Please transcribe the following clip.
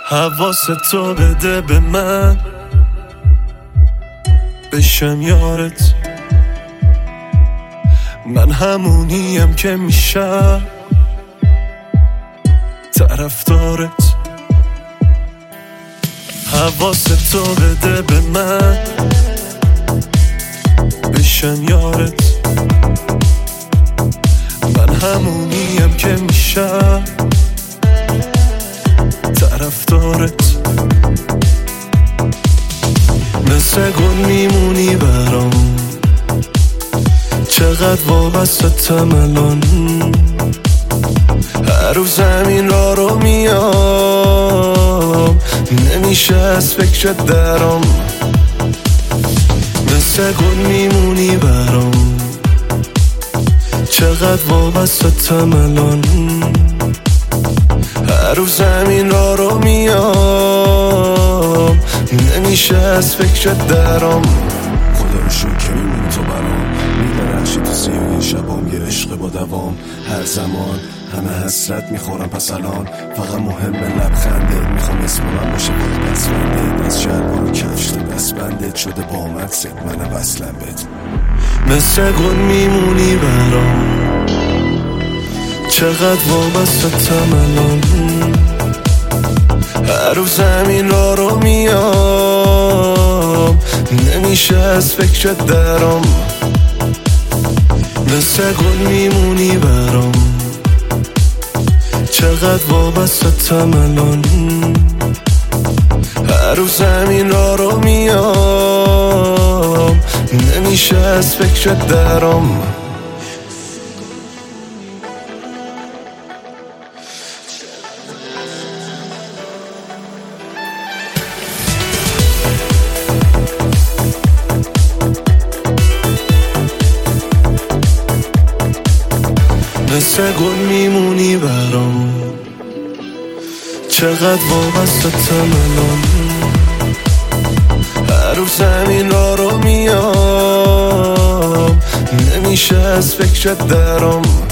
حواستو بده به من، بشم یارت. من همونیم که میشم طرفدارت. حواستو بده به من، بشم یارت. من همونیم که میشم طرفدارت. مثل گل میمونی برام، چقدر وابستم الان. هر روز زمین رو میام، نمیشه از فکرت درام. مثل گل میمونی برام، چقدر وابستم الان. هر روز زمین رو میام، نمیشه از فکرت درام. خدا رو شکر که میمونی تو برام، میبرخشی تو سیاهی شبام، یه عشق با دوام. هر زمان همه حسرت میخورم، پس الان فقط مهمه لبخنده. میخوام اسم من باشه فقط دستبنده، از شلوار کفش تا دستبندت شده با مکست منم وصلم بهت. مثل گل میمونی برام، چقدر وابستم الان. هر روز زمین رو میام، نمیشه از فکرت درام. مثل گل میمونی برام، چقدر وابستم الان. هر روز زمین رو میام، نمیشه از فکرت درام. مثل گل میمونی برام، چقدر وابستم الان. هر روز زمین رو میام، نمیشه از فکرت درام.